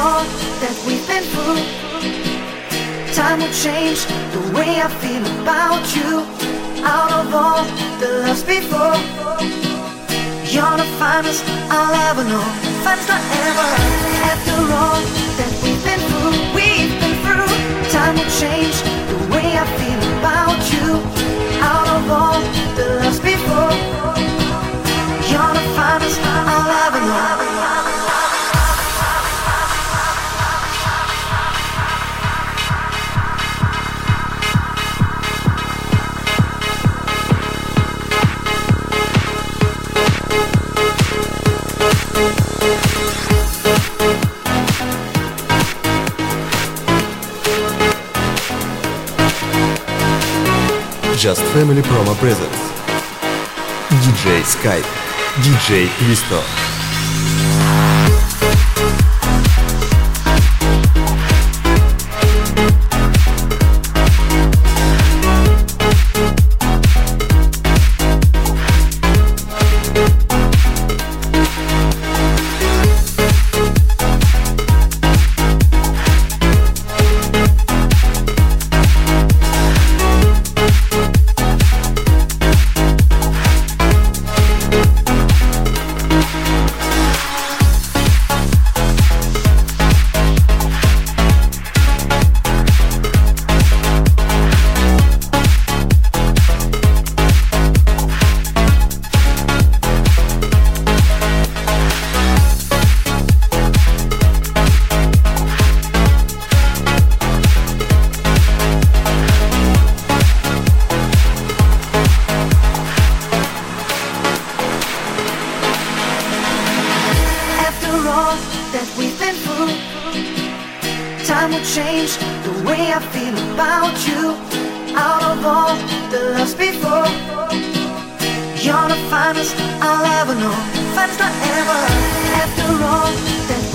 all that we've been through, time will change the way I feel about you. Out of all the loves before, you're the finest I'll ever know. Finest I ever. After all that we've been through, time will change the way I feel about you. Out of all the loves before, you're the finest I'll ever know. Just Family Promo presents DJ Skype, DJ Visto. Time will change the way I feel about you. Out of all the loves before, you're the finest I'll ever know. Finest I ever. After all that